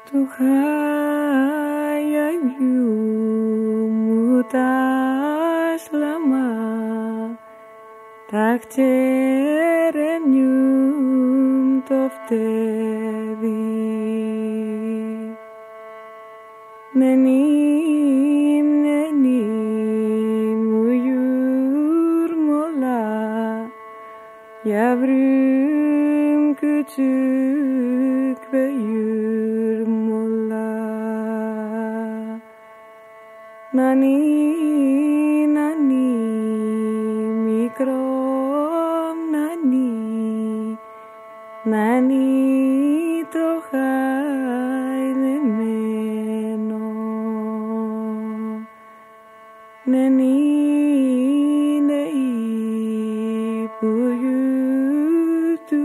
του χαϊαγιού μου τα σλαμά τα χτέρενιούμ το φτέδι νενίμ μου γιουρμολά για βρούμ küçük ve yürmola nani nani mikrom nani nani το χαϊδεμένο νενί νεή που του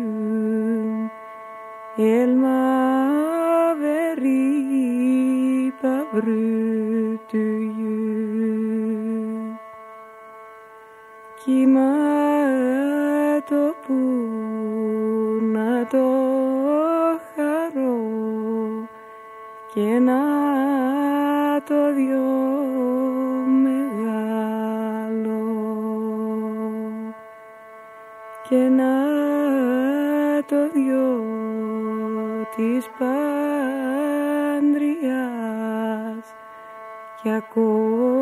Elma veri pavrutuyu Kima to που να το χαρώ και να το δυο μεγάλο και να το δυο της παντριάς κι ακόμα